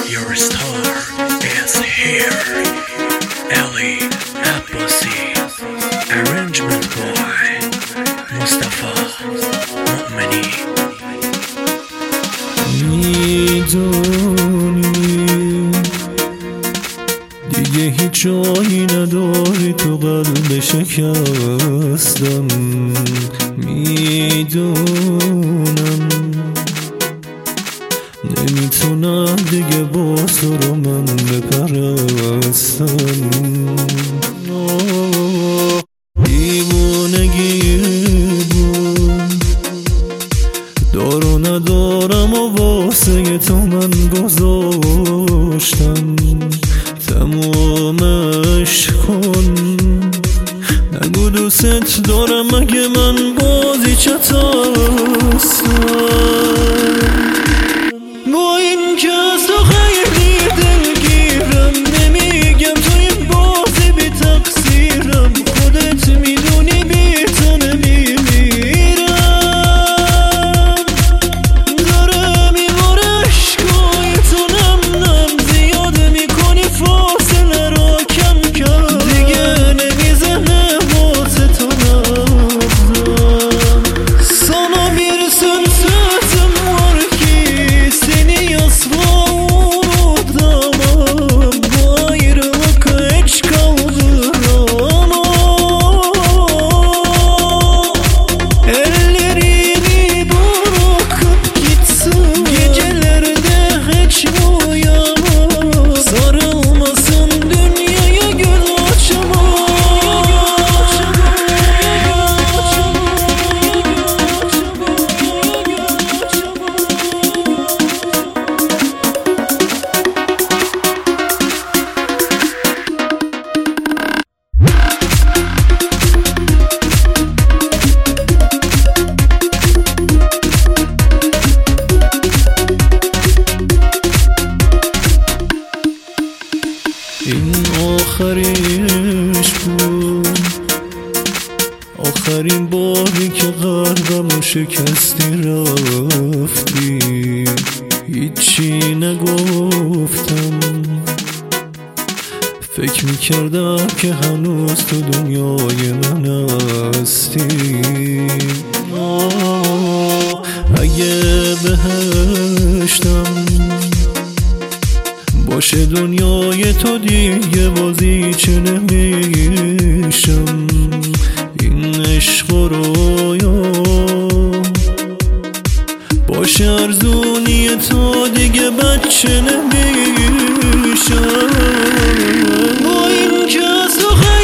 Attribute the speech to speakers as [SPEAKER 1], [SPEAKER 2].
[SPEAKER 1] Your star is here. Ali Abbasi. Arrangement boy Mustafa Mu'mini.
[SPEAKER 2] میدونی دیگه هیچ جایی نداری تو قلب شکستم. میدونم نمیتونم دیگه باز تو رو من بپرستم. دیوونگی بود دار و ندارم و واسه تو من گذاشتم. تمامش کن نگو دوست دارم مگه من بازی چطستم. با این که از تو خیلی دلگیرم نمیگم توی بازی بی تقصیرم. خودت میدونی بی تو نمیمیرم. داره میباره عشقای تو نم نم زیاد میکنی فاصله رو کم کم. دیگه نمیزنه واسه تو نبزم. Sana bir söz sözüm var ki seni asla unutamam. Bu ayrılık hiç kaldıramam. Ellerini bırakıp gitsin gecelerde hiç uyamam. Sarılmasın dünyaya gül açamam. این آخریش بود، آخرین باری که قلبمو شکستی رفتی. هیچی نگفتم فکر میکردم که هنوز تو دنیای من هستی. اگه بهشتم باشه دنیای تو دیگه بازی چه نمیشم. این عشق و رویا باشه ارزونی تو دیگه بچه نمیشم. با این که از تو